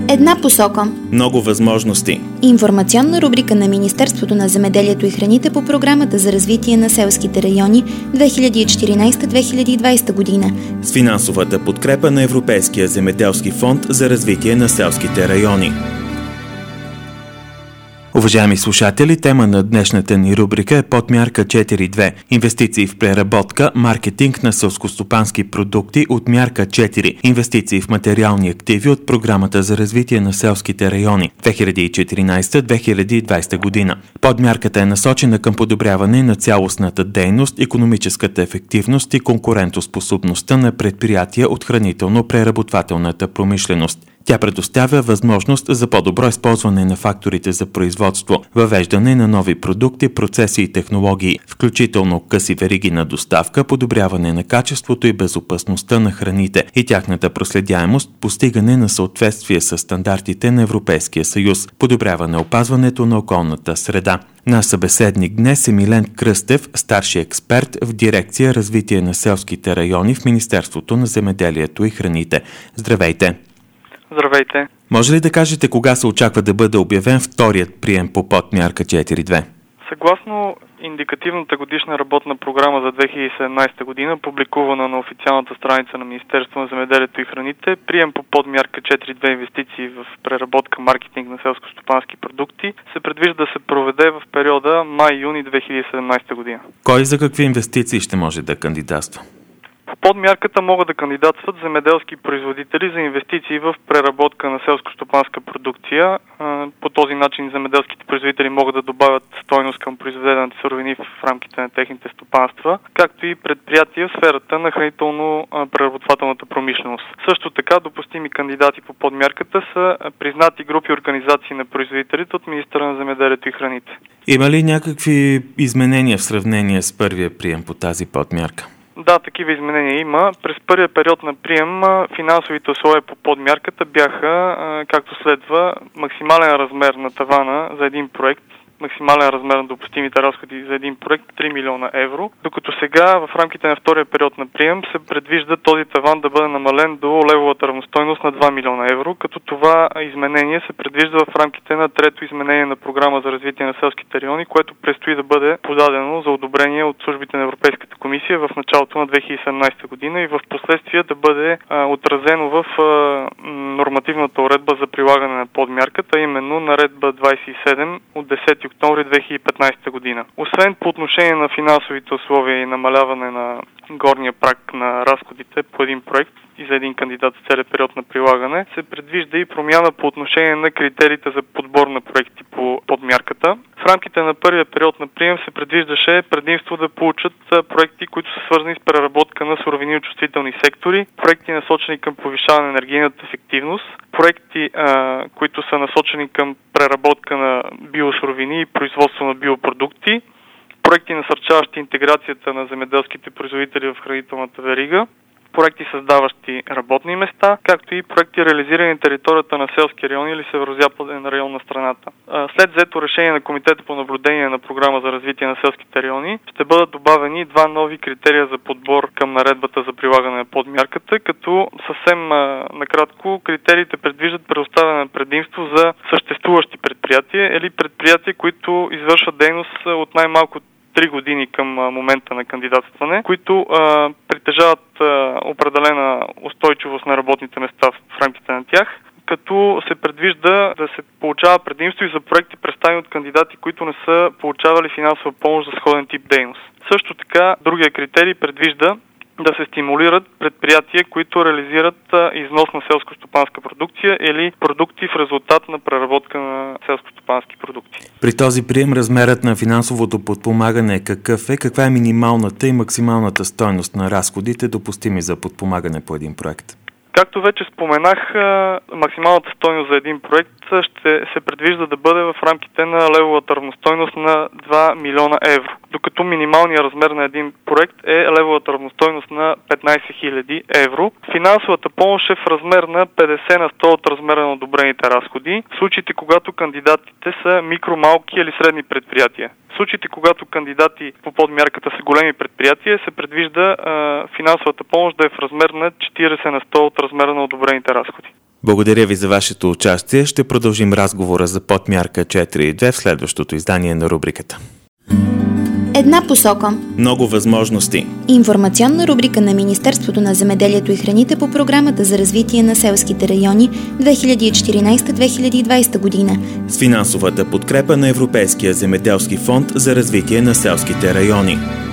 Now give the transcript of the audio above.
Една посока. Много възможности. Информационна рубрика на Министерството на земеделието и храните по Програмата за развитие на селските райони 2014-2020 година. С финансовата подкрепа на Европейския земеделски фонд за развитие на селските райони. Уважаеми слушатели, тема на днешната ни рубрика е подмярка 4.2 – инвестиции в преработка, маркетинг на селскостопански продукти от мярка 4 – инвестиции в материални активи от Програмата за развитие на селските райони 2014-2020 година. Подмярката е насочена към подобряване на цялостната дейност, икономическата ефективност и конкурентоспособността на предприятия от хранително-преработвателната промишленост. Тя предоставя възможност за по-добро използване на факторите за производство, въвеждане на нови продукти, процеси и технологии, включително къси вериги на доставка, подобряване на качеството и безопасността на храните и тяхната проследяемост, постигане на съответствие с стандартите на Европейския съюз, подобряване опазването на околната среда. Наш събеседник днес е Милен Кръстев, старши експерт в дирекция развитие на селските райони в Министерството на земеделието и храните. Здравейте! Здравейте! Може ли да кажете кога се очаква да бъде обявен вторият прием по подмярка 4.2? Съгласно индикативната годишна работна програма за 2017 година, публикувана на официалната страница на Министерството на земеделието и храните, прием по подмярка 4.2 инвестиции в преработка, маркетинг на селскостопански продукти се предвижда да се проведе в периода май-юни 2017 година. Кой за какви инвестиции ще може да кандидатства? По подмярката могат да кандидатстват земеделски производители за инвестиции в преработка на селскостопанска продукция. По този начин земеделските производители могат да добавят стойност към произведените суровини в рамките на техните стопанства, както и предприятия в сферата на хранително-преработвателната промишленост. Също така допустими кандидати по подмярката са признати групи организации на производителите от министъра на земеделието и храните. Има ли някакви изменения в сравнение с първия прием по тази подмярка? Да, такива изменения има. През първия период на прием финансовите условия по подмярката бяха, както следва, максимален размер на тавана за един проект, максимален размер на допустимите разходи за един проект 3 милиона евро, докато сега в рамките на втория период на прием се предвижда този таван да бъде намален до левовата равностойност на 2 милиона евро, като това изменение се предвижда в рамките на трето изменение на Програма за развитие на селските райони, което предстои да бъде подадено за одобрение от службите на Европейската комисия в началото на 2017 година и в последствие да бъде отразено в нормативната уредба за прилагане на подмярката, именно наредба 27 от 10 октомври 2015 година. Освен по отношение на финансовите условия и намаляване на горния праг на разходите по един проект и за един кандидат в целия период на прилагане, се предвижда и промяна по отношение на критериите за подбор на проекти по подмярката. В рамките на първия период на прием се предвиждаше предимство да получат проекти, които са свързани с преработка на суровини от чувствителни сектори, проекти насочени към повишаване на енергийната ефективност, проекти, които са насочени към преработка на биосуровини и производство на биопродукти, проекти насърчаващи интеграцията на земеделските производители в хранителната верига, проекти създаващи работни места, както и проекти реализирани на територията на селски район или северозападен район на страната. След взето решение на Комитета по наблюдение на Програма за развитие на селските райони ще бъдат добавени два нови критерия за подбор към наредбата за прилагане на подмярката, като съвсем накратко критериите предвиждат предоставяне на предимство за съществуващи предприятия или предприятия, които извършват дейност от най-малко 3 години към момента на кандидатстване, които притежават определена устойчивост на работните места в рамките на тях, като се предвижда да се получава предимство и за проекти, представени от кандидати, които не са получавали финансова помощ за сходен тип дейност. Също така, другия критерий предвижда да се стимулират предприятия, които реализират износ на селскостопанска продукция или продукти в резултат на преработка на селскостопански продукти. При този прием размерът на финансовото подпомагане какъв е? Каква е минималната и максималната стойност на разходите, допустими за подпомагане по един проект? Както вече споменах, максималната стойност за един проект ще се предвижда да бъде в рамките на левовата равностойност на 2 милиона евро, докато минималният размер на един проект е левовата равностойност на 15 000 евро. Финансовата помощ е в размер на 50 на 100 от размера на одобрените разходи, в случаите когато кандидатите са микро, малки или средни предприятия. В случаите, когато кандидати по подмярката са големи предприятия, се предвижда финансовата помощ да е в размер на 40 на 100 от размера на одобрените разходи. Благодаря ви за вашето участие. Ще продължим разговора за подмярка 4.2 в следващото издание на рубриката. Една посока. Много възможности. Информационна рубрика на Министерството на земеделието и храните по програмата за развитие на селските райони 2014-2020 година. С финансовата подкрепа на Европейския земеделски фонд за развитие на селските райони.